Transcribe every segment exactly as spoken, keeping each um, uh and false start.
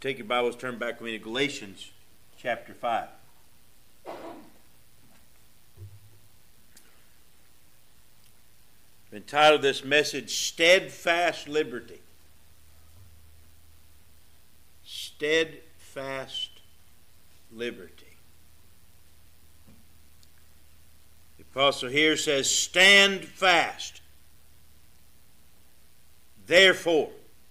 Take your Bibles, turn back with me to Galatians chapter five. I've entitled this message, Steadfast Liberty. Steadfast Liberty. The apostle here says, stand fast. Therefore,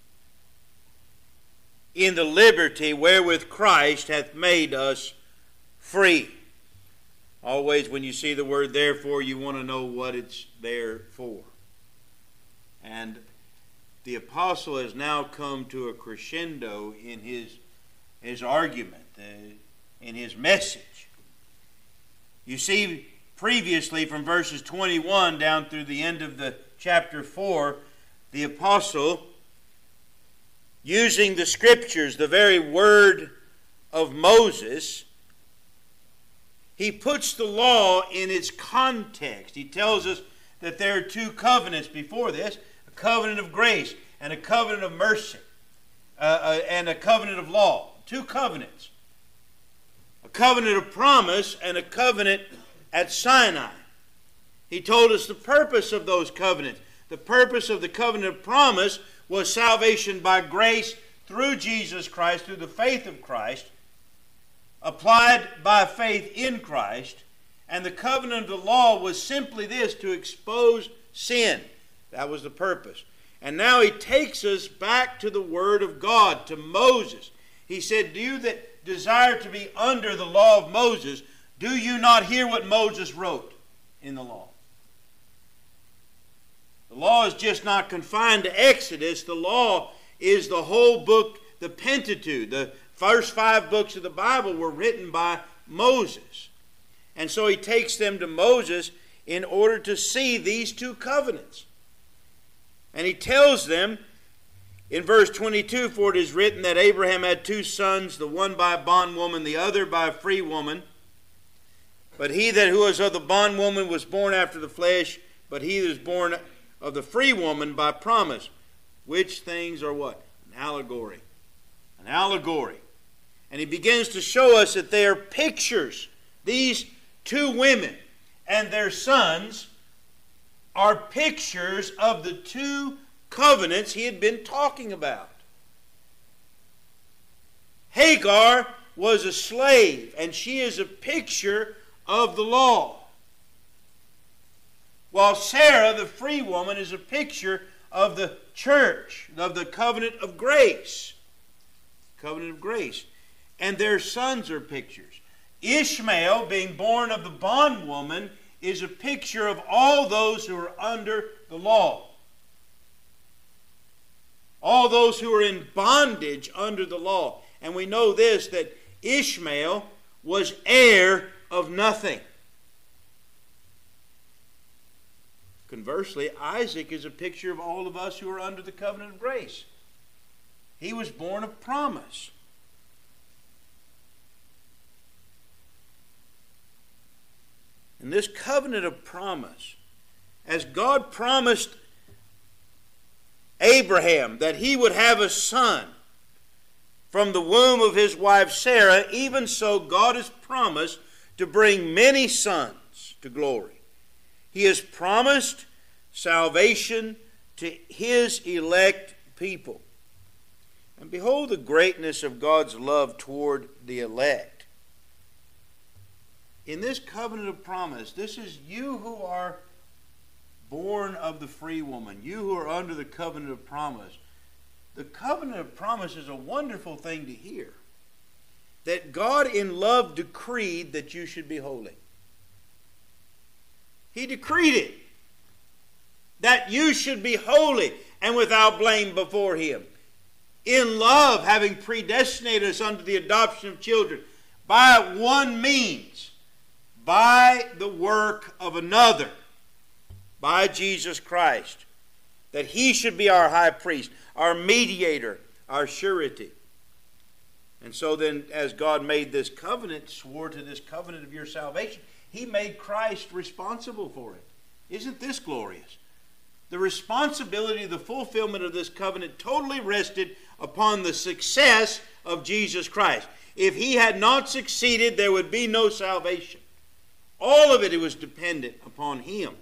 in the liberty wherewith Christ hath made us free. Always when you see the word therefore, you want to know what it's there for. And the apostle has now come to a crescendo in his, his argument, uh, in his message. You see, previously from verses twenty-one down through the end of the chapter four, the apostle, using the Scriptures, the very word of Moses, he puts the law in its context. He tells us that there are two covenants before this, a covenant of grace and a covenant of mercy, uh, uh, and a covenant of law. Two covenants. A covenant of promise and a covenant at Sinai. He told us the purpose of those covenants. The purpose of the covenant of promise was salvation by grace through Jesus Christ, through the faith of Christ, applied by faith in Christ. And the covenant of the law was simply this, to expose sin. That was the purpose. And now he takes us back to the Word of God, to Moses. He said, do you that desire to be under the law of Moses, do you not hear what Moses wrote in the law? The law is just not confined to Exodus. The law is the whole book, the Pentateuch. The first five books of the Bible were written by Moses. And so he takes them to Moses in order to see these two covenants. And he tells them in verse twenty-two, for it is written that Abraham had two sons, the one by a bondwoman, the other by a free woman. But he that who was of the bondwoman was born after the flesh, but he that is born of the free woman by promise. Which things are what? An allegory. An allegory. And he begins to show us that they are pictures. These two women and their sons are pictures of the two covenants he had been talking about. Hagar was a slave, and she is a picture of the law. While Sarah, the free woman, is a picture of the church, of the covenant of grace. Covenant of grace. And their sons are pictures. Ishmael, being born of the bondwoman, is a picture of all those who are under the law. All those who are in bondage under the law. And we know this, that Ishmael was heir of nothing. Conversely, Isaac is a picture of all of us who are under the covenant of grace. He was born of promise. And this covenant of promise, as God promised Abraham that he would have a son from the womb of his wife Sarah, even so God has promised to bring many sons to glory. He has promised salvation to his elect people. And behold the greatness of God's love toward the elect. In this covenant of promise, this is you who are born of the free woman, you who are under the covenant of promise. The covenant of promise is a wonderful thing to hear. That God in love decreed that you should be holy. He decreed it. That you should be holy and without blame before Him. In love, having predestinated us unto the adoption of children. By one means. By the work of another. By Jesus Christ. That He should be our high priest. Our mediator. Our surety. And so then, as God made this covenant, swore to this covenant of your salvation, He made Christ responsible for it. Isn't this glorious? The responsibility of the fulfillment of this covenant totally rested upon the success of Jesus Christ. If he had not succeeded, there would be no salvation. All of it, it was dependent upon him.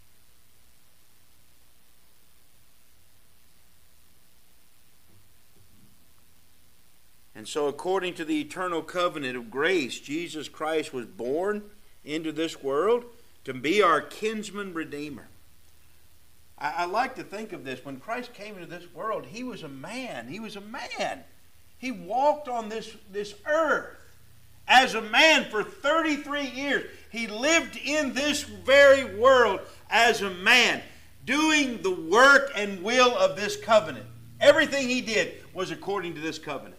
And so according to the eternal covenant of grace, Jesus Christ was born into this world to be our kinsman redeemer. I, I like to think of this. When Christ came into this world, he was a man. He was a man. He walked on this, this earth as a man for thirty-three years. He lived in this very world as a man, doing the work and will of this covenant. Everything he did was according to this covenant.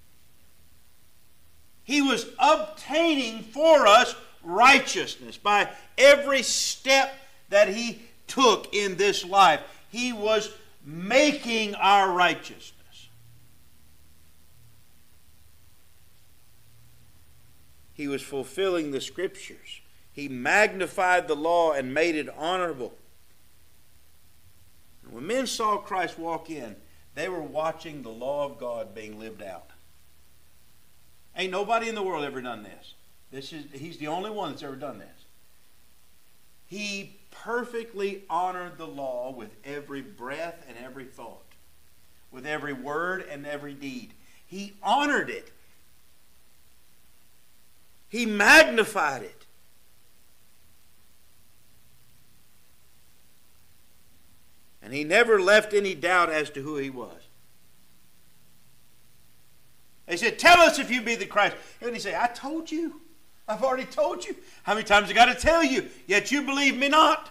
He was obtaining for us righteousness by every step that he took in this life. He was making our righteousness. He was fulfilling the Scriptures. He magnified the law and made it honorable. And when men saw Christ walk in, they were watching the law of God being lived out. Ain't nobody in the world ever done this. This is, he's the only one that's ever done this. He perfectly honored the law with every breath and every thought, with every word and every deed. He honored it. He magnified it. And he never left any doubt as to who he was. They said, tell us if you be the Christ. And he said, I told you. I've already told you. How many times I got to tell you? Yet you believe me not.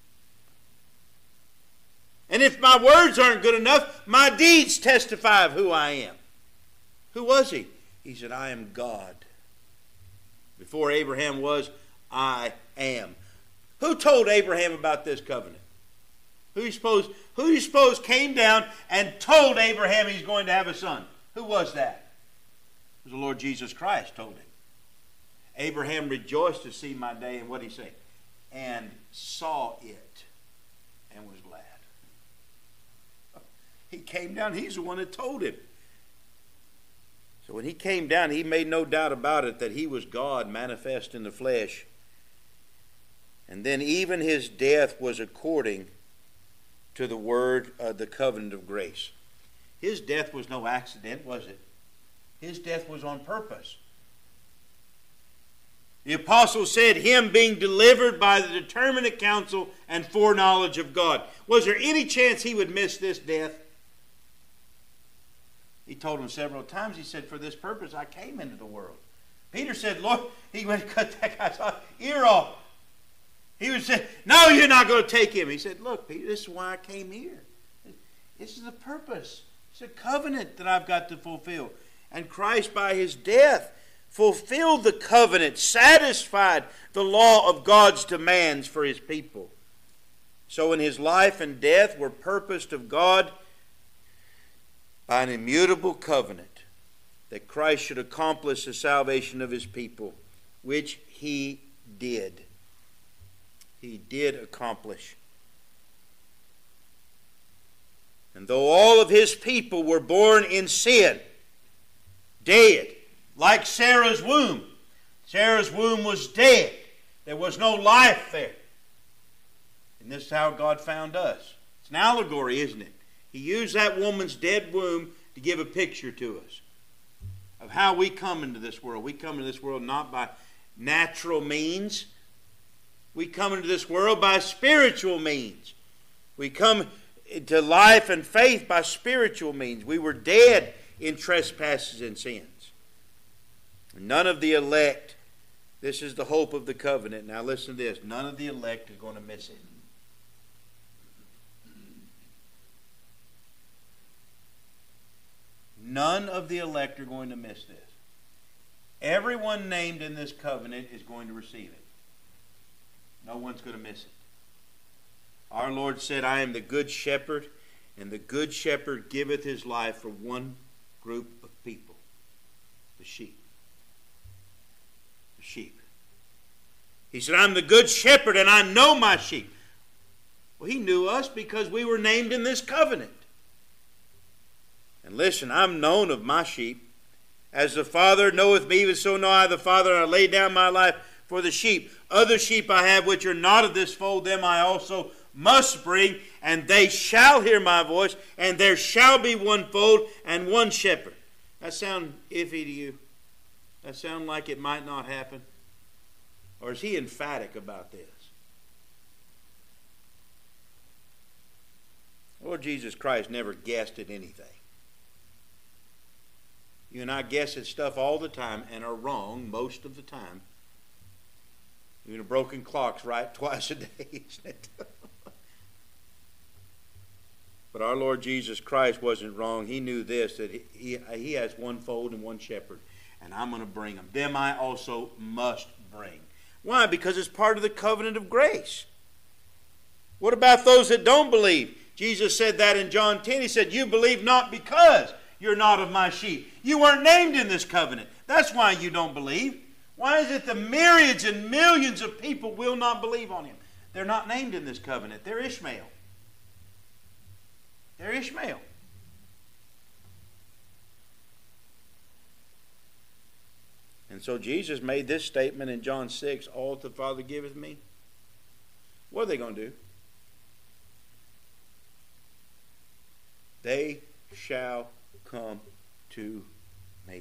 And if my words aren't good enough, my deeds testify of who I am. Who was he? He said, I am God. Before Abraham was, I am. Who told Abraham about this covenant? Who do you suppose, who do you suppose came down and told Abraham he's going to have a son? Who was that? It was the Lord Jesus Christ told him. Abraham rejoiced to see my day, and what did he say? And saw it and was glad. He came down, he's the one that told him. So when he came down, he made no doubt about it that he was God manifest in the flesh. And then even his death was according to the word of the covenant of grace. His death was no accident, was it? His death was on purpose. The apostle said, him being delivered by the determinate counsel and foreknowledge of God. Was there any chance he would miss this death? He told him several times, he said, for this purpose I came into the world. Peter said, Lord, he went and cut that guy's ear off. He would say, no, you're not going to take him. He said, look, Peter, this is why I came here. This is the purpose. It's a covenant that I've got to fulfill. And Christ, by his death, fulfilled the covenant, satisfied the law of God's demands for his people. So in his life and death were purposed of God by an immutable covenant that Christ should accomplish the salvation of his people, which he did. He did accomplish. And though all of his people were born in sin, dead, like Sarah's womb. Sarah's womb was dead. There was no life there. And this is how God found us. It's an allegory, isn't it? He used that woman's dead womb to give a picture to us of how we come into this world. We come into this world not by natural means. We come into this world by spiritual means. We come to life and faith by spiritual means. We were dead in trespasses and sins. None of the elect, this is the hope of the covenant. Now listen to this. None of the elect are going to miss it. None of the elect are going to miss this. Everyone named in this covenant is going to receive it. No one's going to miss it. Our Lord said, I am the good shepherd, and the good shepherd giveth his life for one group of people, the sheep. The sheep. He said, I'm the good shepherd, and I know my sheep. Well, he knew us because we were named in this covenant. And listen, I'm known of my sheep, As the Father knoweth me, even so know I the Father, and I lay down my life for the sheep. Other sheep I have which are not of this fold, them I also must bring, and they shall hear my voice, and there shall be one fold and one shepherd. That sound iffy to you? That sound like it might not happen? Or is he emphatic about this? Lord Jesus Christ never guessed at anything. You and I guess at stuff all the time and are wrong most of the time. Even a broken clock's right twice a day, isn't it? But our Lord Jesus Christ wasn't wrong. He knew this, that he, he, he has one fold and one shepherd, and I'm going to bring them. Them I also must bring. Why? Because it's part of the covenant of grace. What about those that don't believe? Jesus said that in John ten. He said, you believe not because you're not of my sheep. You weren't named in this covenant. That's why you don't believe. Why is it the myriads and millions of people will not believe on him? They're not named in this covenant. They're Ishmael. They're Ishmael. And so Jesus made this statement in John six, all that the Father giveth me. What are they going to do? They shall come to me.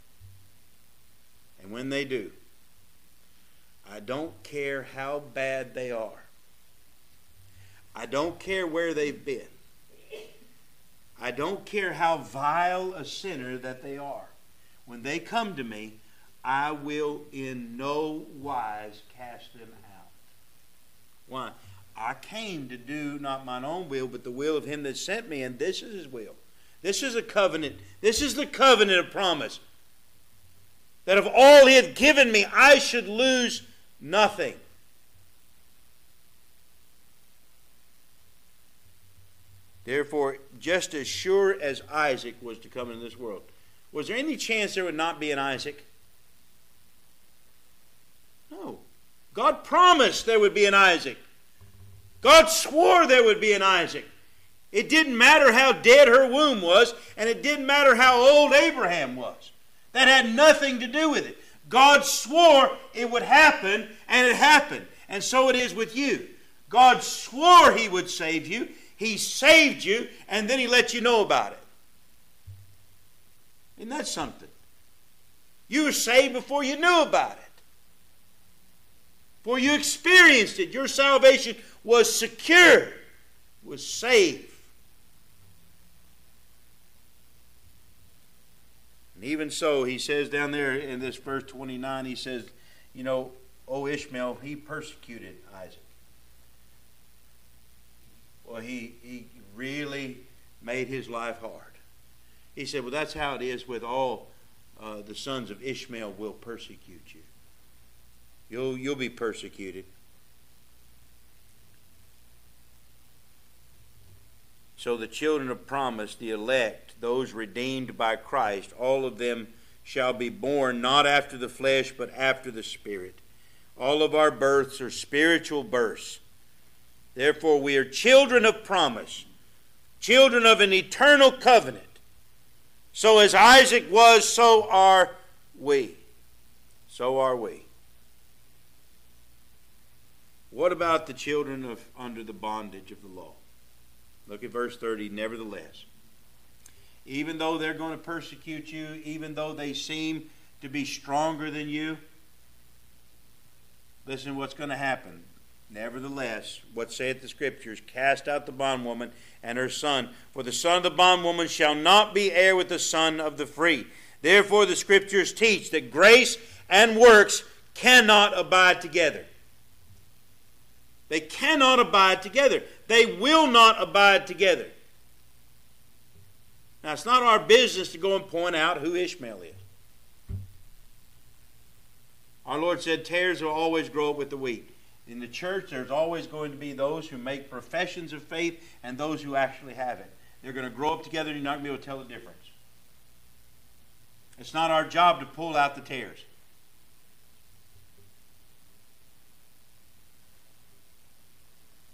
And when they do, I don't care how bad they are. I don't care where they've been. I don't care how vile a sinner that they are. When they come to me, I will in no wise cast them out. Why? I came to do not mine own will, but the will of him that sent me, and this is his will. This is a covenant. This is the covenant of promise. That of all he hath given me, I should lose nothing. Therefore, just as sure as Isaac was to come into this world, was there any chance there would not be an Isaac? No. God promised there would be an Isaac. God swore there would be an Isaac. It didn't matter how dead her womb was, and it didn't matter how old Abraham was. That had nothing to do with it. God swore it would happen, and it happened. And so it is with you. God swore he would save you. He saved you, and then he let you know about it. Isn't that something? You were saved before you knew about it. Before you experienced it. Your salvation was secure, was safe. And even so, he says down there in this verse twenty-nine, he says, you know, O Ishmael, he persecuted Isaac. Well, he, he really made his life hard. He said, well, that's how it is with all uh, the sons of Ishmael will persecute you. You'll, you'll be persecuted. So the children of promise, the elect, those redeemed by Christ, all of them shall be born not after the flesh, but after the Spirit. All of our births are spiritual births. Therefore, we are children of promise, children of an eternal covenant. So as Isaac was, so are we. So are we. What about the children of under the bondage of the law? Look at verse thirty. Nevertheless, even though they're going to persecute you, even though they seem to be stronger than you, listen to what's going to happen. Nevertheless, what saith the Scriptures? Cast out the bondwoman and her son, for the son of the bondwoman shall not be heir with the son of the free. Therefore the Scriptures teach that grace and works cannot abide together. They cannot abide together. They will not abide together. Now, it's not our business to go and point out who Ishmael is. Our Lord said, tares will always grow up with the wheat. In the church, there's always going to be those who make professions of faith and those who actually have it. They're going to grow up together and you're not going to be able to tell the difference. It's not our job to pull out the tares.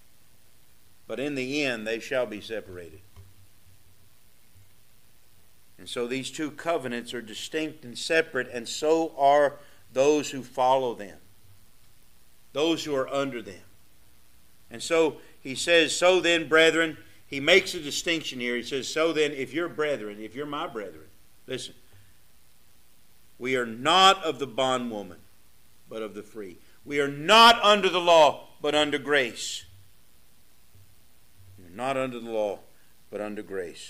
But in the end, they shall be separated. And so these two covenants are distinct and separate, and so are those who follow them, those who are under them. And so he says, so then, brethren, he makes a distinction here. He says, so then, if you're brethren, if you're my brethren, listen, we are not of the bondwoman, but of the free. We are not under the law, but under grace. We are not under the law, but under grace.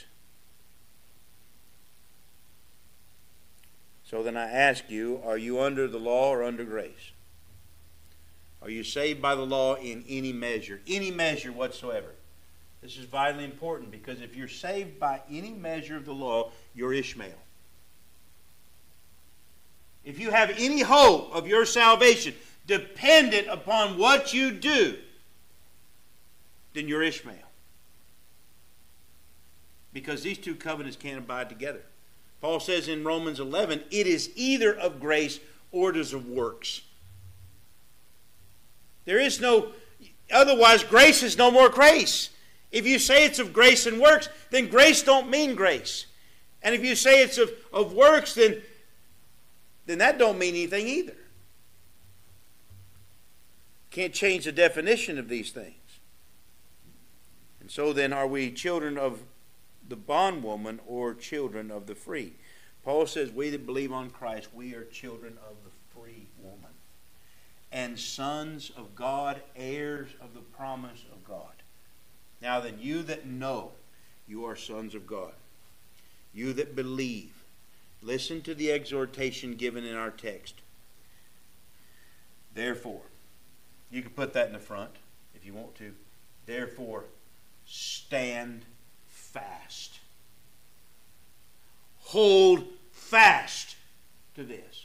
So then I ask you, are you under the law or under grace? Are you saved by the law in any measure? Any measure whatsoever. This is vitally important, because if you're saved by any measure of the law, you're Ishmael. If you have any hope of your salvation dependent upon what you do, then you're Ishmael. Because these two covenants can't abide together. Paul says in Romans eleven, it is either of grace or it is of works. There is no, otherwise grace is no more grace. If you say it's of grace and works, then grace don't mean grace. And if you say it's of, of works, then, then that don't mean anything either. Can't change the definition of these things. And so then, are we children of the bondwoman or children of the free? Paul says we that believe on Christ, we are children of the free woman, and sons of God, heirs of the promise of God. Now then, you that know you are sons of God, you that believe, listen to the exhortation given in our text. Therefore, you can put that in the front if you want to. Therefore, stand fast. Hold fast to this.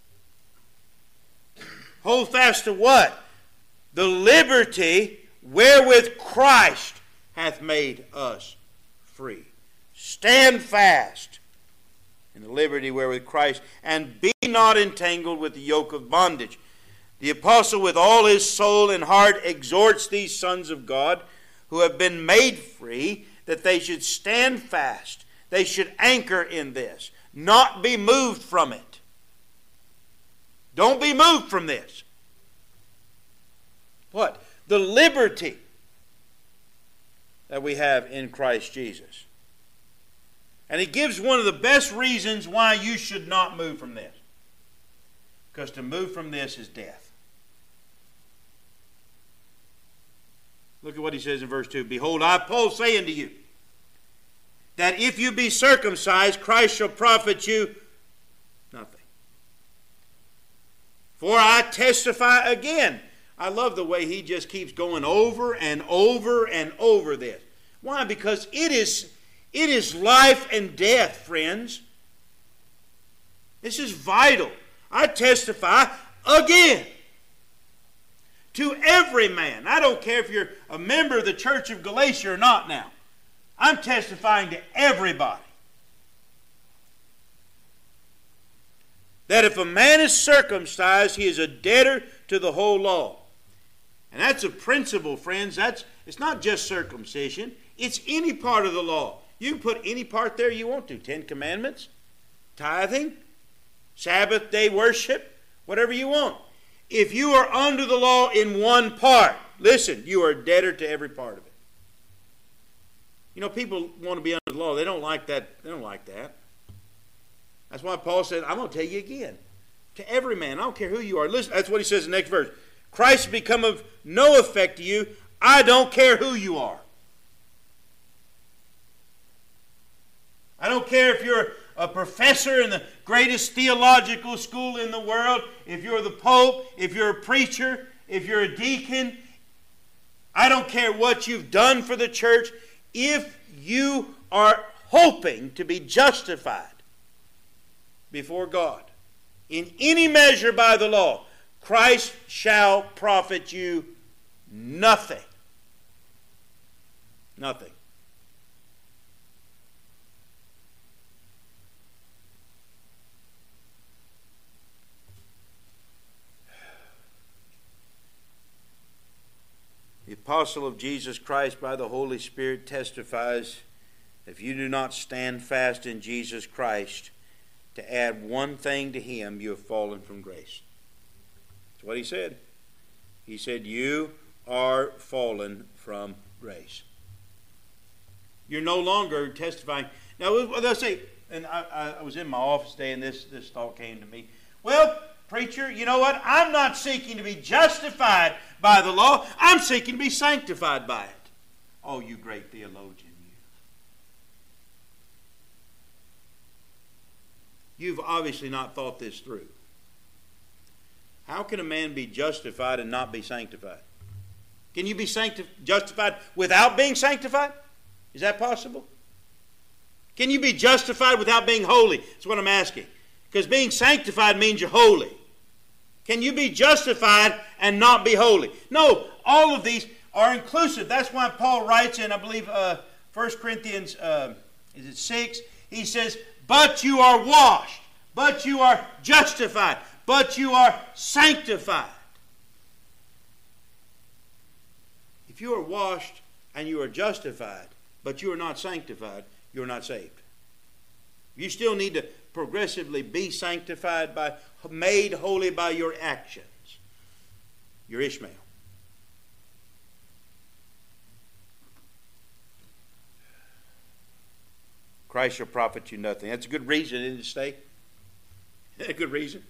Hold fast to what? The liberty wherewith Christ hath made us free. Stand fast in the liberty wherewith Christ, and be not entangled with the yoke of bondage. The apostle with all his soul and heart exhorts these sons of God who have been made free that they should stand fast. They should anchor in this, not be moved from it. Don't be moved from this. What? The liberty that we have in Christ Jesus. And he gives one of the best reasons why you should not move from this. Because to move from this is death. Look at what he says in verse two. Behold, I, Paul, say unto you, that if you be circumcised, Christ shall profit you nothing. For I testify again. I love the way he just keeps going over and over and over this. Why? Because it is, it is life and death, friends. This is vital. I testify again to every man. I don't care if you're a member of the Church of Galatia or not now. I'm testifying to everybody that if a man is circumcised, he is a debtor to the whole law. And that's a principle, friends. That's, it's not just circumcision. It's any part of the law. You can put any part there you want to. Ten Commandments, tithing, Sabbath day worship, whatever you want. If you are under the law in one part, listen, you are a debtor to every part of it. You know, people want to be under the law. They don't like that. They don't like that. That's why Paul said, I'm going to tell you again. To every man, I don't care who you are. Listen, that's what he says in the next verse. Christ become of no effect to you. I don't care who you are. I don't care if you're a professor in the greatest theological school in the world, if you're the Pope, if you're a preacher, if you're a deacon. I don't care what you've done for the church. If you are hoping to be justified before God in any measure by the law, Christ shall profit you nothing. Nothing. The apostle of Jesus Christ by the Holy Spirit testifies If you do not stand fast in Jesus Christ, to add one thing to Him, you have fallen from grace. That's what He said. He said, you are fallen from grace. You're no longer testifying. Now, they'll say, and I, I was in my office today, and this, this thought came to me. Well, preacher, you know what? I'm not seeking to be justified by the law. I'm seeking to be sanctified by it. Oh, you great theologian, you. You've obviously not thought this through. How can a man be justified and not be sanctified? Can you be sancti- justified without being sanctified? Is that possible? Can you be justified without being holy? That's what I'm asking. Because being sanctified means you're holy. Can you be justified and not be holy? No, all of these are inclusive. That's why Paul writes in, I believe, uh, First Corinthians, uh, is it six? He says, but you are washed, but you are justified, but you are sanctified. If you are washed and you are justified, but you are not sanctified, you're not saved. You still need to progressively be sanctified by, made holy by your actions. You're Ishmael. Christ shall profit you nothing. That's a good reason, isn't it, Stay? A good reason.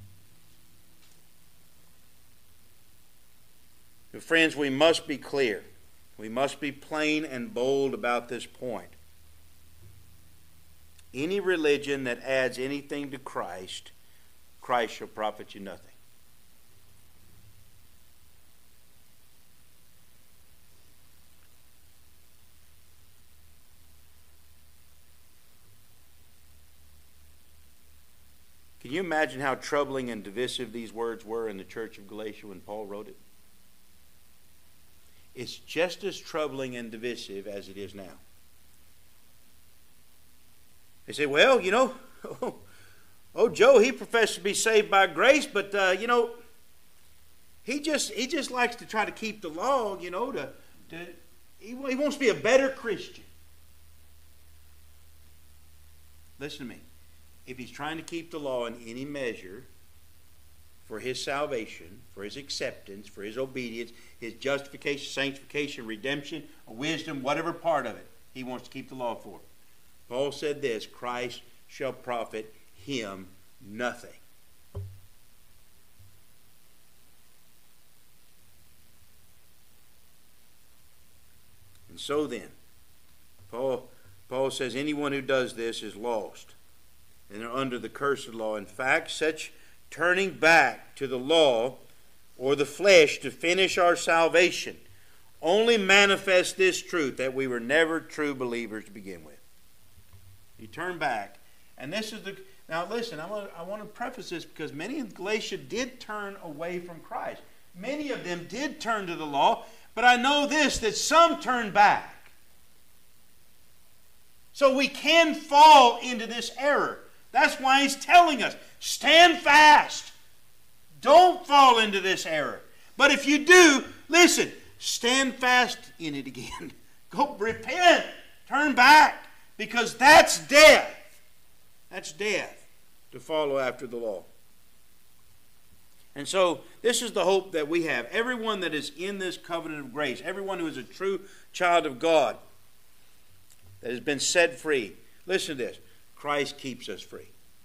But friends, we must be clear. We must be plain and bold about this point. Any religion that adds anything to Christ, Christ shall profit you nothing. Can you imagine how troubling and divisive these words were in the church of Galatia when Paul wrote it? It's just as troubling and divisive as it is now. They say, well, you know, oh, oh Joe, he professed to be saved by grace, but, uh, you know, he just he just likes to try to keep the law, you know, to, to he, he wants to be a better Christian. Listen to me. If he's trying to keep the law in any measure for his salvation, for his acceptance, for his obedience, his justification, sanctification, redemption, wisdom, whatever part of it he wants to keep the law for. Paul said this, Christ shall profit him nothing. And so then, Paul, Paul says anyone who does this is lost and they're under the curse of the law. In fact, such turning back to the law or the flesh to finish our salvation only manifests this truth that we were never true believers to begin with. You turn back, and this is the... Now listen, I want, I want to preface this because many in Galatia did turn away from Christ. Many of them did turn to the law, but I know this, that some turned back. So we can fall into this error. That's why he's telling us, stand fast. Don't fall into this error. But if you do, listen, stand fast in it again. Go repent. Turn back. Because that's death. That's death to follow after the law. And so this is the hope that we have. Everyone that is in this covenant of grace, everyone who is a true child of God that has been set free, listen to this, Christ keeps us free.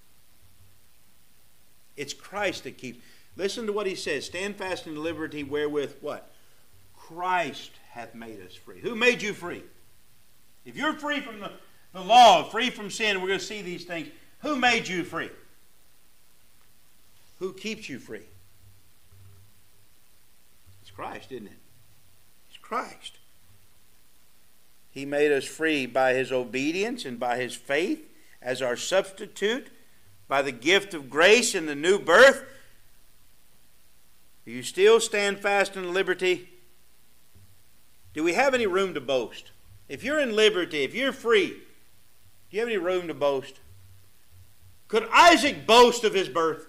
It's Christ that keeps. Listen to what he says. Stand fast in the liberty wherewith what? Christ hath made us free. Who made you free? If you're free from the, the law, free from sin, we're going to see these things. Who made you free? Who keeps you free? It's Christ, isn't it? It's Christ. He made us free by his obedience and by his faith as our substitute, by the gift of grace and the new birth. Do you still stand fast in liberty? Do we have any room to boast? If you're in liberty, if you're free, do you have any room to boast? Could Isaac boast of his birth?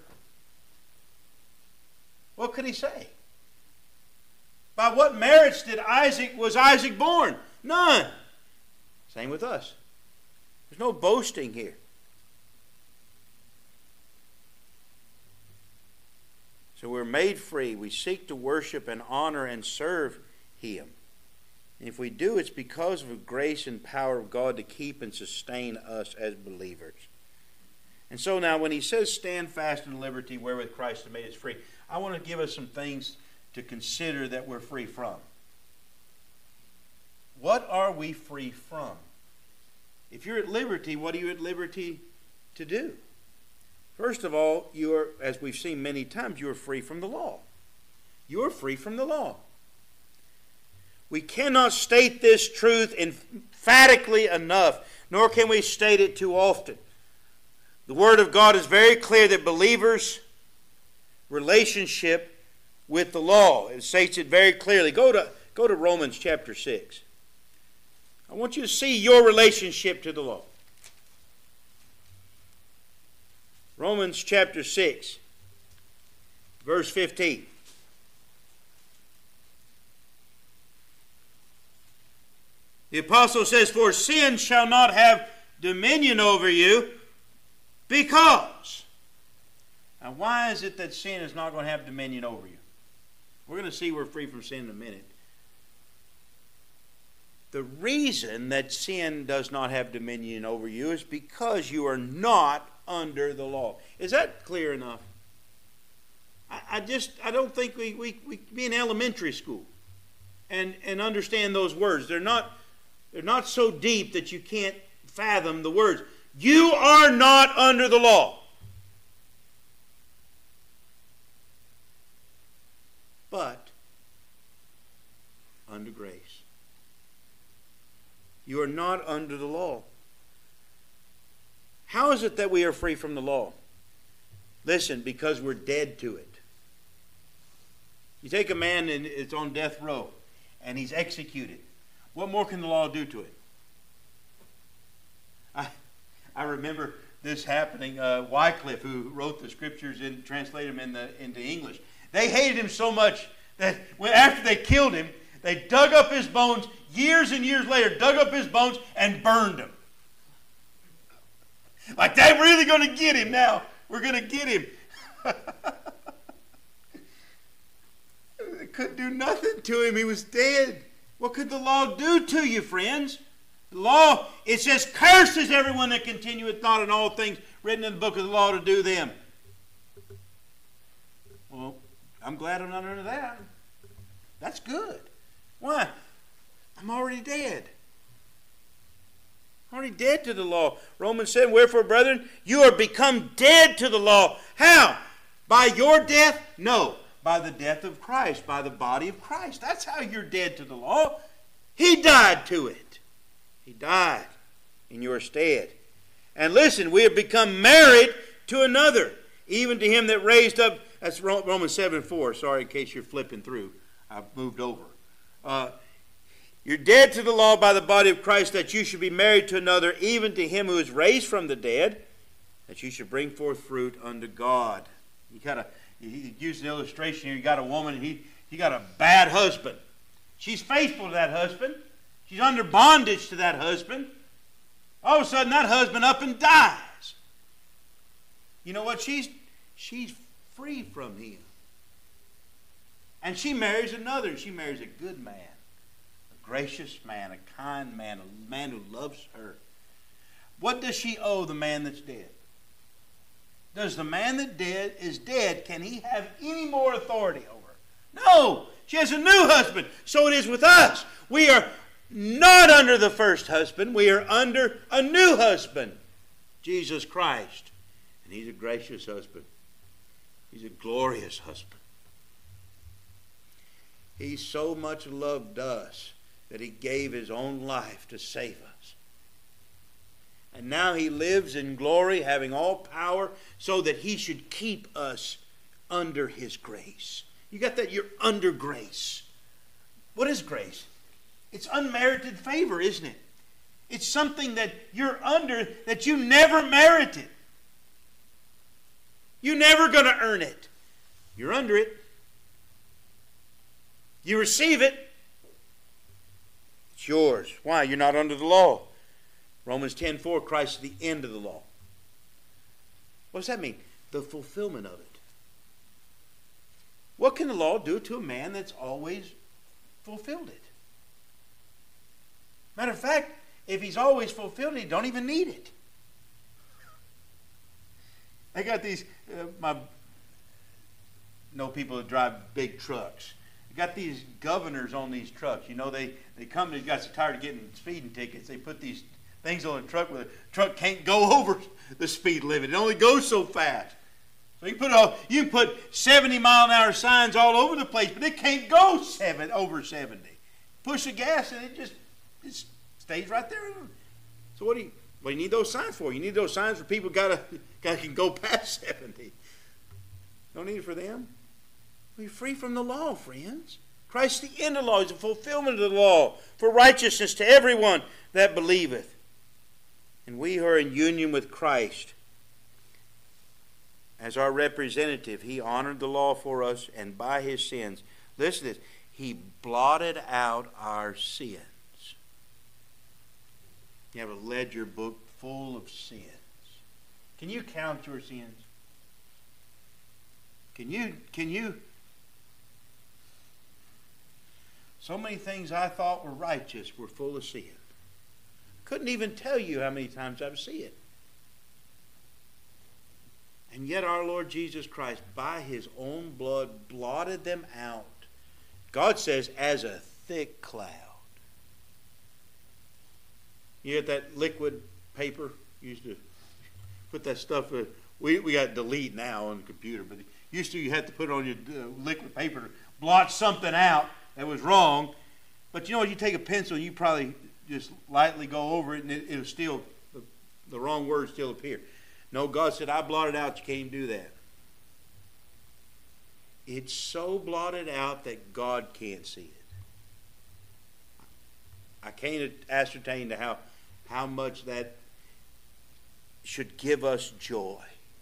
What could he say? By what merits did Isaac, was Isaac born? None. Same with us. There's no boasting here. So we're made free. We seek to worship and honor and serve Him. And if we do, it's because of the grace and power of God to keep and sustain us as believers. And so now when he says, stand fast in liberty wherewith Christ has made us free, I want to give us some things to consider that we're free from. What are we free from? If you're at liberty, what are you at liberty to do? First of all, you are, as we've seen many times, you are free from the law. You are free from the law. We cannot state this truth emphatically enough, nor can we state it too often. The Word of God is very clear that believers' relationship with the law, it states it very clearly. Go to, go to Romans chapter six. I want you to see your relationship to the law. Romans chapter six, verse fifteen. The apostle says, for sin shall not have dominion over you, because. Now, why is it that sin is not going to have dominion over you? We're going to see we're free from sin in a minute. The reason that sin does not have dominion over you is because you are not under the law. Is that clear enough? I, I just, I don't think we, we, we can be in elementary school and, and understand those words. They're not, they're not so deep that you can't fathom the words. You are not under the law. But under grace. You are not under the law. How is it that we are free from the law? Listen, because we're dead to it. You take a man and it's on death row and he's executed. What more can the law do to it? I, I remember this happening. Uh, Wycliffe, who wrote the scriptures and translated them in the, into English, they hated him so much that when, after they killed him, they dug up his bones, years and years later, dug up his bones and burned him. Like, they're really going to get him now. We're going to get him. They couldn't do nothing to him. He was dead. What could the law do to you, friends? The law, it says, curses everyone that continueth not in all things written in the book of the law to do them. Well, I'm glad I'm not under that. That's good. Why? I'm already dead. I'm already dead to the law. Romans said, wherefore, brethren, you are become dead to the law. How? By your death? No. By the death of Christ. By the body of Christ. That's how you're dead to the law. He died to it. He died in your stead. And listen, we have become married to another, even to him that raised up. That's Romans seven four. Sorry, in case you're flipping through. I've moved over. Uh, you're dead to the law by the body of Christ, that you should be married to another, even to him who is raised from the dead, that you should bring forth fruit unto God. You got a, he used an illustration here. You got a woman, and he, he got a bad husband. She's faithful to that husband. She's under bondage to that husband. All of a sudden, that husband up and dies. You know what? She's, she's free from him. And she marries another, and she marries a good man, a gracious man, a kind man, a man who loves her. What does she owe the man that's dead? Does the man that dead is dead, can he have any more authority over her? No! She has a new husband. So it is with us. We are not under the first husband. We are under a new husband, Jesus Christ. And he's a gracious husband. He's a glorious husband. He so much loved us that he gave his own life to save us. And now he lives in glory, having all power, so that he should keep us under his grace. You got that? You're under grace. What is grace? It's unmerited favor, isn't it? It's something that you're under that you never merited. You're never going to earn it. You're under it. You receive it. It's yours. Why? You're not under the law. Romans ten four, Christ is the end of the law. What does that mean? The fulfillment of it. What can the law do to a man that's always fulfilled it? Matter of fact, if he's always fulfilled it, he don't even need it. I got these, uh, my, know people that drive big trucks. You got these governors on these trucks. You know, they, they come, they got so tired of getting speeding tickets, they put these things on a truck where the truck can't go over the speed limit. It only goes so fast. So you put all, you can put seventy mile an hour signs all over the place, but it can't go seven over seventy. Push the gas and it just, it stays right there. So what do you what do you need those signs for? You need those signs for people gotta gotta can go past seventy. Don't need it for them. We're free from the law, friends. Christ the end of the law is the fulfillment of the law for righteousness to everyone that believeth. And we who are in union with Christ, as our representative, he honored the law for us, and by his sins, listen to this, he blotted out our sins. You have a ledger book full of sins. Can you count your sins? Can you, can you? So many things I thought were righteous were full of sin. Couldn't even tell you how many times I've seen it. And yet our Lord Jesus Christ, by his own blood, blotted them out. God says, as a thick cloud. You get that liquid paper? You used to put that stuff, uh, we, we got delete now on the computer, but used to you had to put on your uh, liquid paper to blot something out that was wrong. But you know, you take a pencil, you probably just lightly go over it, and it, it'll still, the, the wrong words still appear. No, God said, I blotted out, you can't even do that. It's so blotted out that God can't see it. I can't ascertain to how, how much that should give us joy.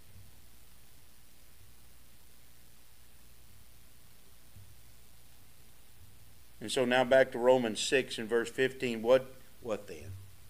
And so now back to Romans six and verse fifteen. What, what then?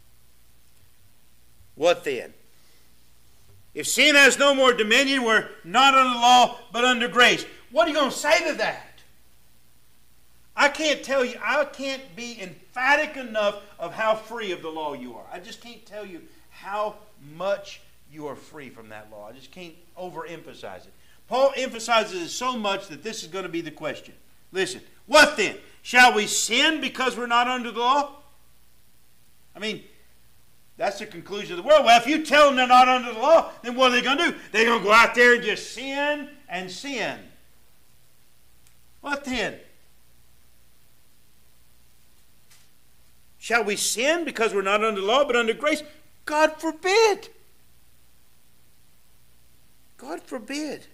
What then? If sin has no more dominion, we're not under law, but under grace. What are you going to say to that? I can't tell you, I can't be emphatic enough of how free of the law you are. I just can't tell you how much you are free from that law. I just can't overemphasize it. Paul emphasizes it so much that this is going to be the question. Listen, what then? Shall we sin because we're not under the law? I mean, that's the conclusion of the world. Well, if you tell them they're not under the law, then what are they going to do? They're going to go out there and just sin and sin. What then? Shall we sin because we're not under law but under grace? God forbid. God forbid.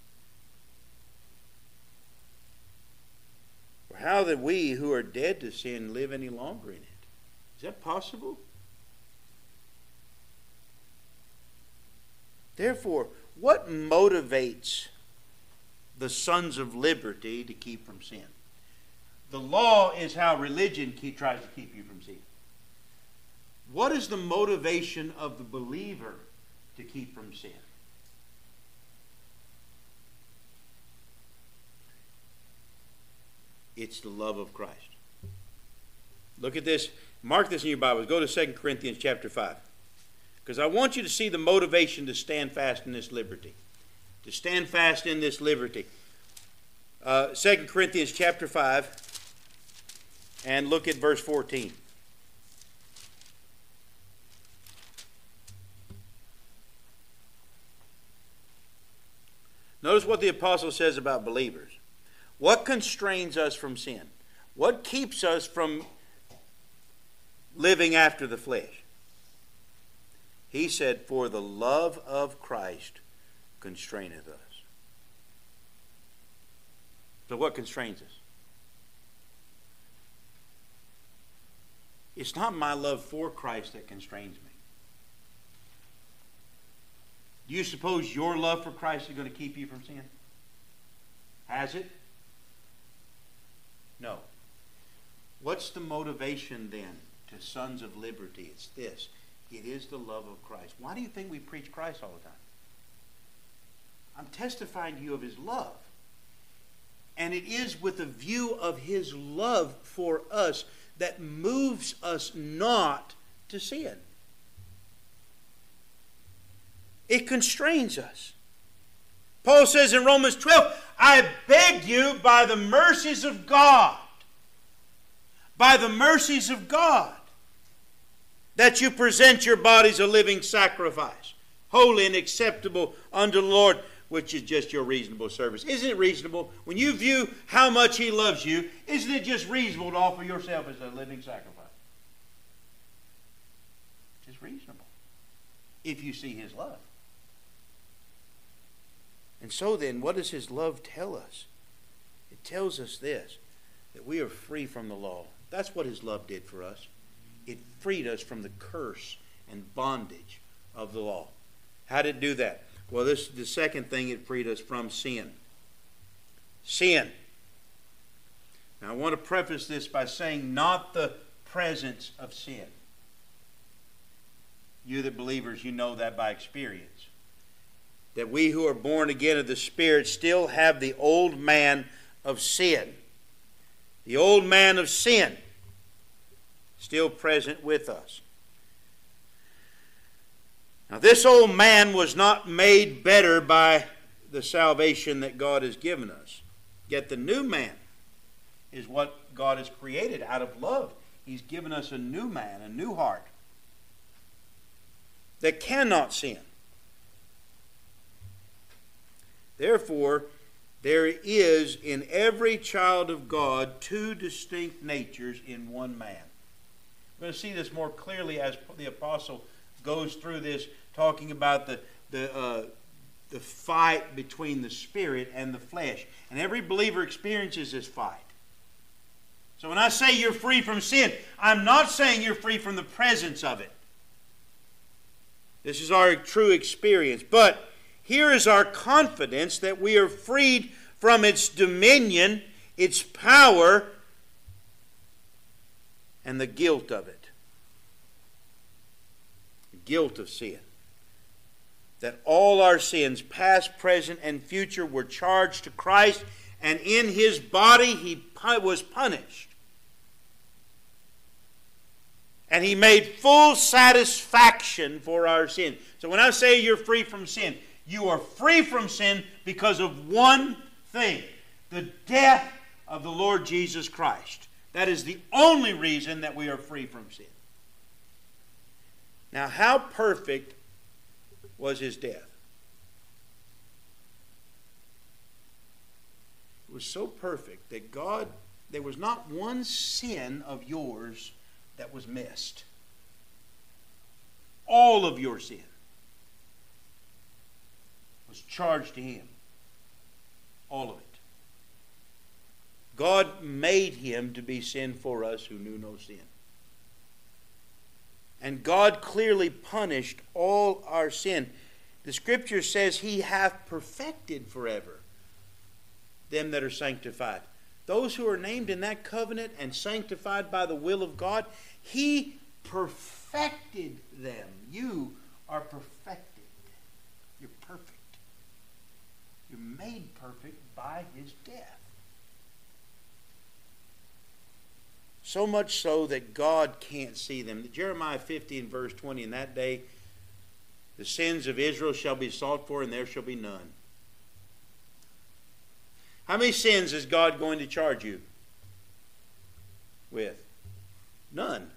For how that we who are dead to sin live any longer in it? Is that possible? Therefore, what motivates the sons of liberty to keep from sin? The law is how religion keep, tries to keep you from sin. What is the motivation of the believer to keep from sin? It's the love of Christ. Look at this. Mark this in your Bibles. Go to Second Corinthians chapter five. Because I want you to see the motivation to stand fast in this liberty. To stand fast in this liberty. Uh, Second Corinthians chapter five. And look at verse fourteen. Notice what the apostle says about believers. What constrains us from sin? What keeps us from living after the flesh? He said, for the love of Christ constraineth us. So what constrains us? It's not my love for Christ that constrains me. Do you suppose your love for Christ is going to keep you from sin? Has it? No. What's the motivation then to sons of liberty? It's this. It is the love of Christ. Why do you think we preach Christ all the time? I'm testifying to you of His love. And it is with a view of His love for us that moves us not to sin. It constrains us. Paul says in Romans twelve, I beg you by the mercies of God, by the mercies of God, that you present your bodies a living sacrifice, holy and acceptable unto the Lord, which is just your reasonable service. Isn't it reasonable? When you view how much He loves you, isn't it just reasonable to offer yourself as a living sacrifice? It's reasonable if you see His love. And so then, what does His love tell us? It tells us this, that we are free from the law. That's what His love did for us. It freed us from the curse and bondage of the law. How did it do that? Well, this is the second thing it freed us from: sin. Sin. Now, I want to preface this by saying not the presence of sin. You that believers, you know that by experience. That we who are born again of the Spirit still have the old man of sin. The old man of sin still present with us. Now, this old man was not made better by the salvation that God has given us. Yet the new man is what God has created out of love. He's given us a new man, a new heart that cannot sin. Therefore, there is in every child of God two distinct natures in one man. We're going to see this more clearly as the apostle goes through this, talking about the, the, uh, the fight between the spirit and the flesh. And every believer experiences this fight. So when I say you're free from sin, I'm not saying you're free from the presence of it. This is our true experience. But here is our confidence that we are freed from its dominion, its power, and the guilt of it. The guilt of sin. That all our sins, past, present, and future, were charged to Christ, and in His body He was punished. And He made full satisfaction for our sin. So when I say you're free from sin, you are free from sin because of one thing: the death of the Lord Jesus Christ. That is the only reason that we are free from sin. Now, how perfect was His death? It was so perfect that God, there was not one sin of yours that was missed. All of your sin was charged to Him. All of it. God made Him to be sin for us who knew no sin. And God clearly punished all our sin. The Scripture says He hath perfected forever them that are sanctified. Those who are named in that covenant and sanctified by the will of God, He perfected them. You are perfected. You're perfect. You're made perfect by His death. So much so that God can't see them. Jeremiah fifty and verse twenty, in that day the sins of Israel shall be sought for, and there shall be none. How many sins is God going to charge you with? None.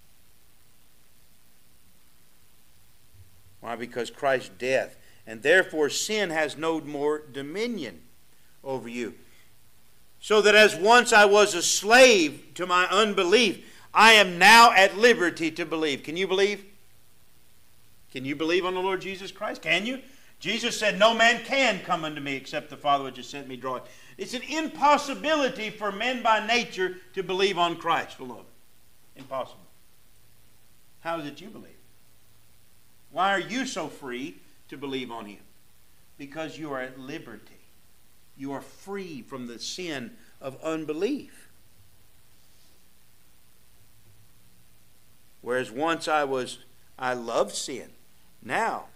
Why? Because Christ's death. And therefore sin has no more dominion over you. So that as once I was a slave to my unbelief, I am now at liberty to believe. Can you believe? Can you believe on the Lord Jesus Christ? Can you? Jesus said, no man can come unto me except the Father which has sent me draw it. It's an impossibility for men by nature to believe on Christ alone. Impossible. How is it you believe? Why are you so free to believe on Him? Because you are at liberty. You are free from the sin of unbelief. Whereas once I was I loved sin. Now,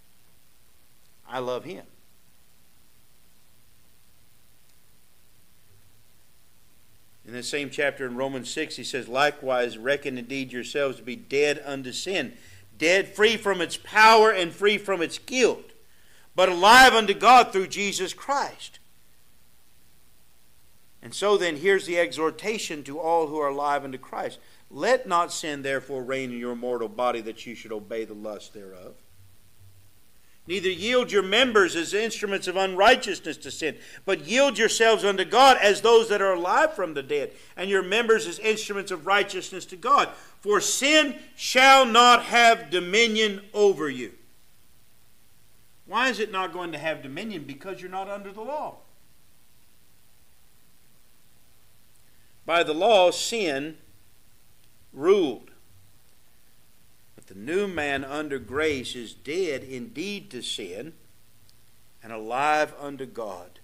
I love Him. In the same chapter in Romans six, he says, likewise, reckon indeed yourselves to be dead unto sin, dead, free from its power and free from its guilt, but alive unto God through Jesus Christ. And so then, here's the exhortation to all who are alive unto Christ. Let not sin therefore reign in your mortal body, that you should obey the lust thereof. Neither yield your members as instruments of unrighteousness to sin, but yield yourselves unto God as those that are alive from the dead, and your members as instruments of righteousness to God. For sin shall not have dominion over you. Why is it not going to have dominion? Because you're not under the law. By the law, sin ruled. But the new man under grace is dead indeed to sin and alive unto God,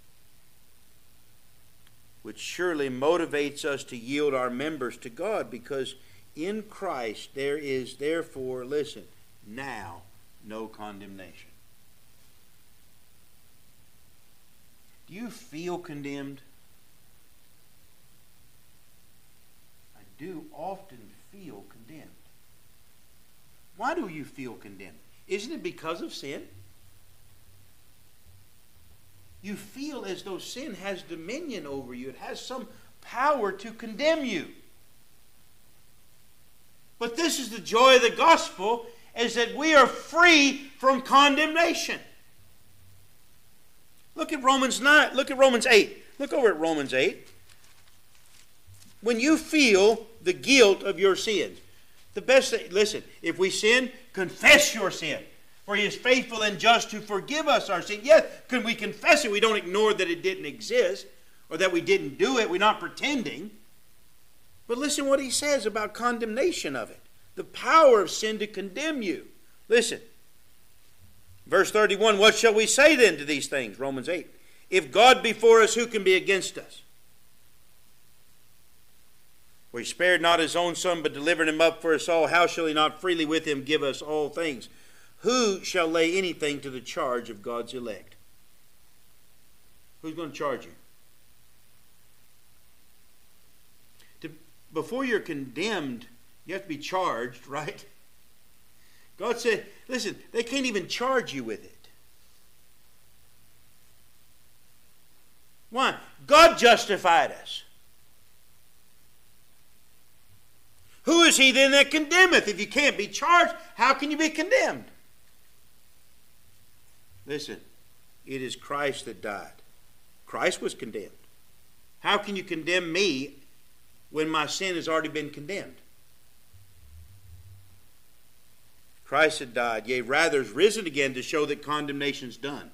which surely motivates us to yield our members to God, because in Christ there is therefore, listen, now no condemnation. Do you feel condemned? I do often feel condemned. Why do you feel condemned? Isn't it because of sin? You feel as though sin has dominion over you. It has some power to condemn you. But this is the joy of the gospel, is that we are free from condemnation. Look at Romans nine. Look at Romans eight. Look over at Romans eight. When you feel the guilt of your sins, the best thing, listen, if we sin, confess your sin. For He is faithful and just to forgive us our sin. Yes, can we confess it? We don't ignore that it didn't exist or that we didn't do it. We're not pretending. But listen what he says about condemnation of it. The power of sin to condemn you. Listen. Verse thirty-one, what shall we say then to these things? Romans eight. If God be for us, who can be against us? For He spared not His own Son, but delivered Him up for us all. How shall He not freely with Him give us all things? Who shall lay anything to the charge of God's elect? Who's going to charge you? To, before you're condemned, you have to be charged, right? God said, listen, they can't even charge you with it. Why? God justified us. Who is he then that condemneth? If you can't be charged, how can you be condemned? Listen, it is Christ that died. Christ was condemned. How can you condemn me when my sin has already been condemned? Christ had died, yea, rather is risen again to show that condemnation is done.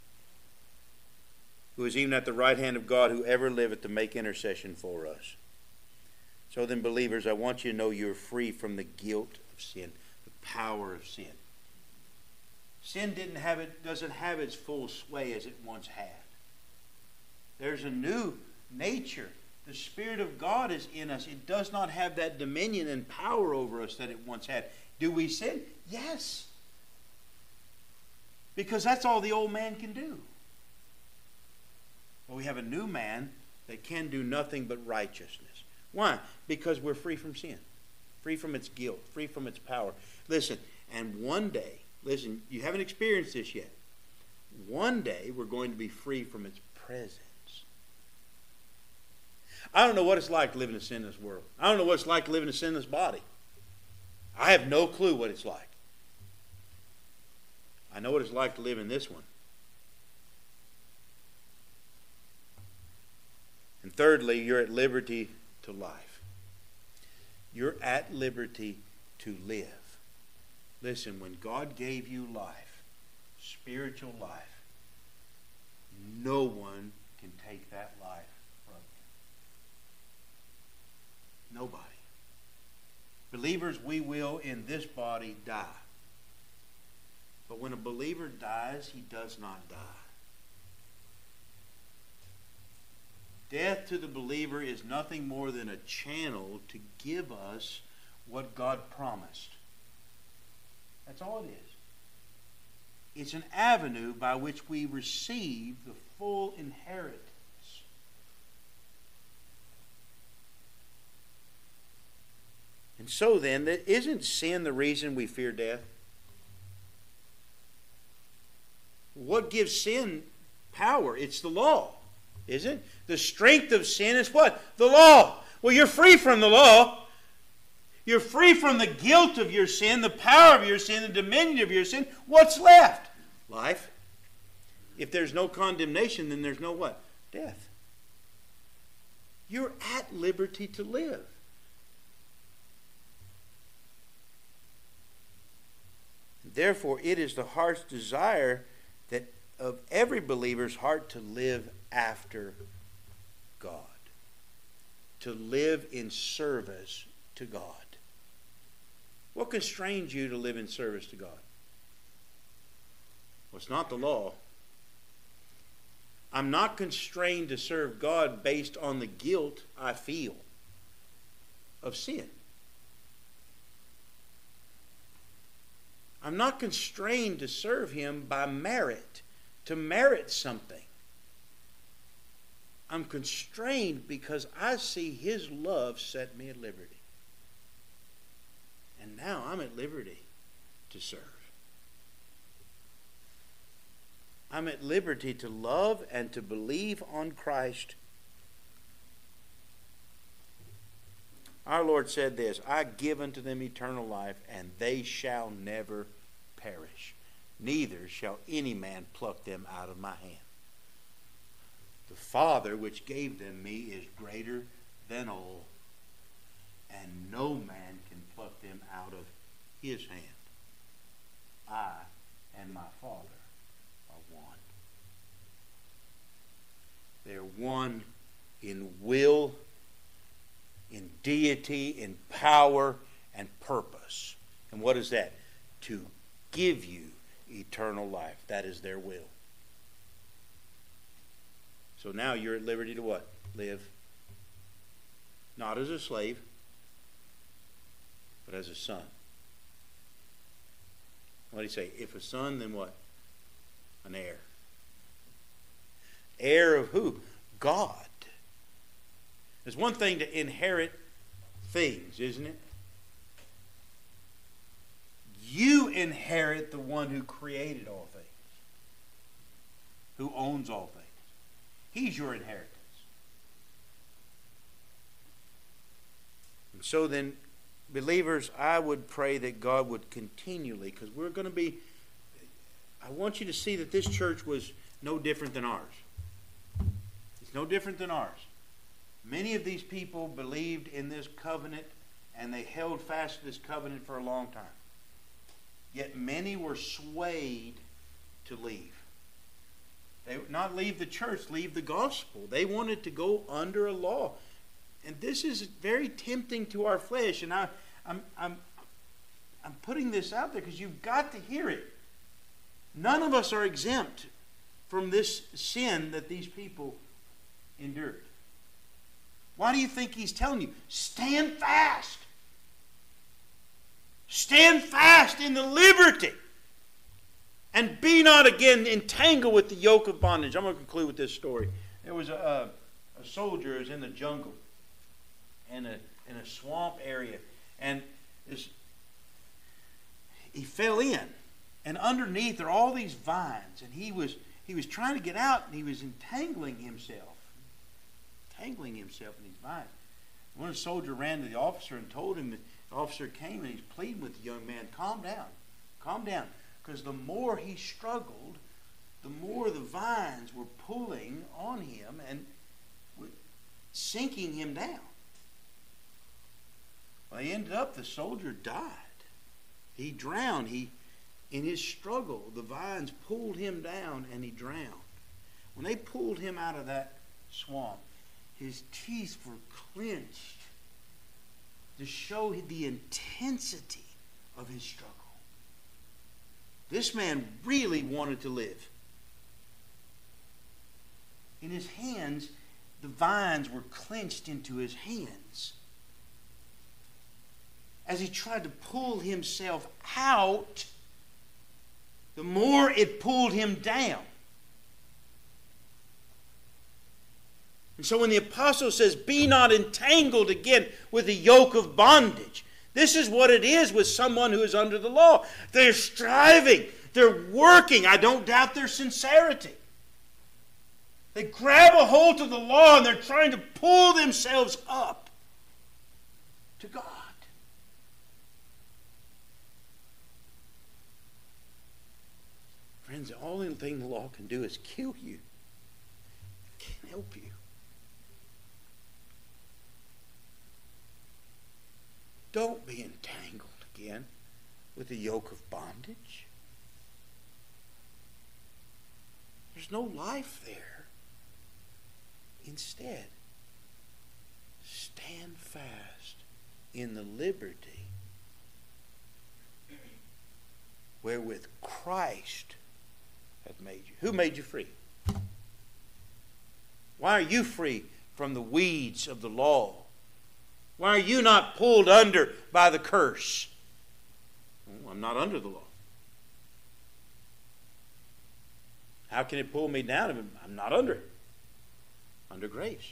Who is even at the right hand of God, who ever liveth to make intercession for us. So then, believers, I want you to know you're free from the guilt of sin, the power of sin. Sin didn't have it, doesn't have its full sway as it once had. There's a new nature. The Spirit of God is in us. It does not have that dominion and power over us that it once had. Do we sin? Yes. Because that's all the old man can do. But we have a new man that can do nothing but righteousness. Why? Because we're free from sin. Free from its guilt. Free from its power. Listen, and one day, listen, you haven't experienced this yet. One day we're going to be free from its presence. I don't know what it's like to live in a sinless world. I don't know what it's like to live in a sinless body. I have no clue what it's like. I know what it's like to live in this one. And thirdly, you're at liberty to life. You're at liberty to live. Listen, when God gave you life, spiritual life, no one can take that life from you. Nobody. Believers, we will in this body die. But when a believer dies, he does not die. Death to the believer is nothing more than a channel to give us what God promised. That's all it is. It's an avenue by which we receive the full inheritance. And so then, isn't sin the reason we fear death? What gives sin power? It's the law, isn't it? The strength of sin is what? The law. Well, you're free from the law. You're free from the guilt of your sin, the power of your sin, the dominion of your sin. What's left? Life. If there's no condemnation, then there's no what? Death. You're at liberty to live. Therefore, it is the heart's desire that of every believer's heart to live after God. To live in service to God. What constrains you to live in service to God? Well, it's not the law. I'm not constrained to serve God based on the guilt I feel of sin. I'm not constrained to serve Him by merit, to merit something. I'm constrained because I see His love set me at liberty. And now I'm at liberty to serve. I'm at liberty to love and to believe on Christ. Our Lord said this, I give unto them eternal life, and they shall never perish. Neither shall any man pluck them out of my hand. The Father which gave them me is greater than all, and no man can pluck them out of His hand. I and my Father are one. They're one in will, in deity, in power, and purpose. And what is that? To give you eternal life. That is their will. So now you're at liberty to what? Live. Not as a slave, but as a son. What do you say? If a son, then what? An heir. Heir of who? God. It's one thing to inherit things, isn't it? You inherit the one who created all things, who owns all things. He's your inheritance. And so then, believers, I would pray that God would continually, because we're going to be, I want you to see that this church was no different than ours. It's no different than ours. Many of these people believed in this covenant, and they held fast to this covenant for a long time. Yet many were swayed to leave. They would not leave the church, leave the gospel. They wanted to go under a law. And this is very tempting to our flesh. And I, I'm, I'm, I'm putting this out there because you've got to hear it. None of us are exempt from this sin that these people endured. Why do you think He's telling you? Stand fast. Stand fast in the liberty. And be not again entangled with the yoke of bondage. I'm going to conclude with this story. There was a, a, a soldier who was in the jungle, in a, in a swamp area. And this, he fell in. And underneath are all these vines. And he was, he was trying to get out, and he was entangling himself. Entangling himself in these vines. One soldier ran to the officer and told him that the officer came and he's pleading with the young man, calm down, calm down. Because the more he struggled, the more the vines were pulling on him and sinking him down. Well, he ended up, the soldier died. He drowned. He, in his struggle, the vines pulled him down and he drowned. When they pulled him out of that swamp, his teeth were clenched to show the intensity of his struggle. This man really wanted to live. In his hands, the vines were clenched into his hands. As he tried to pull himself out the more it pulled him down. And so when the apostle says, be not entangled again with the yoke of bondage, this is what it is with someone who is under the law. They're striving. They're working. I don't doubt their sincerity. They grab a hold of the law and they're trying to pull themselves up to God. Friends, the only thing the law can do is kill you. It can't help you. Don't be entangled again with the yoke of bondage. There's no life there. Instead, stand fast in the liberty wherewith Christ hath made you. Who made you free? Why are you free from the weeds of the law? Why are you not pulled under by the curse? Well, I'm not under the law. How can it pull me down if I'm not under it? Under grace.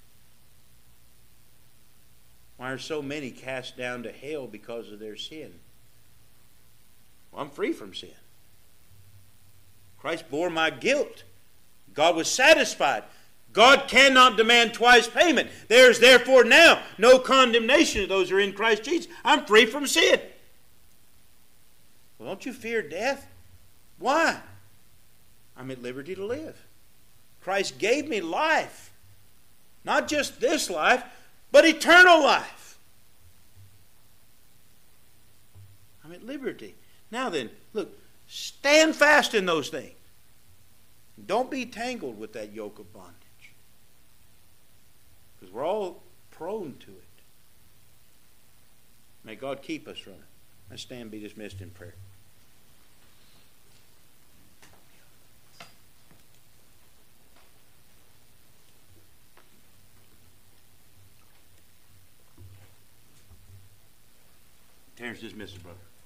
Why are so many cast down to hell because of their sin? Well, I'm free from sin. Christ bore my guilt. God was satisfied. God cannot demand twice payment. There is therefore now no condemnation of those who are in Christ Jesus. I'm free from sin. Well, don't you fear death? Why? I'm at liberty to live. Christ gave me life. Not just this life, but eternal life. I'm at liberty. Now then, look, stand fast in those things. Don't be tangled with that yoke of bondage. Because we're all prone to it. May God keep us from it. Let's stand and be dismissed in prayer. Terrence, dismiss us, brother.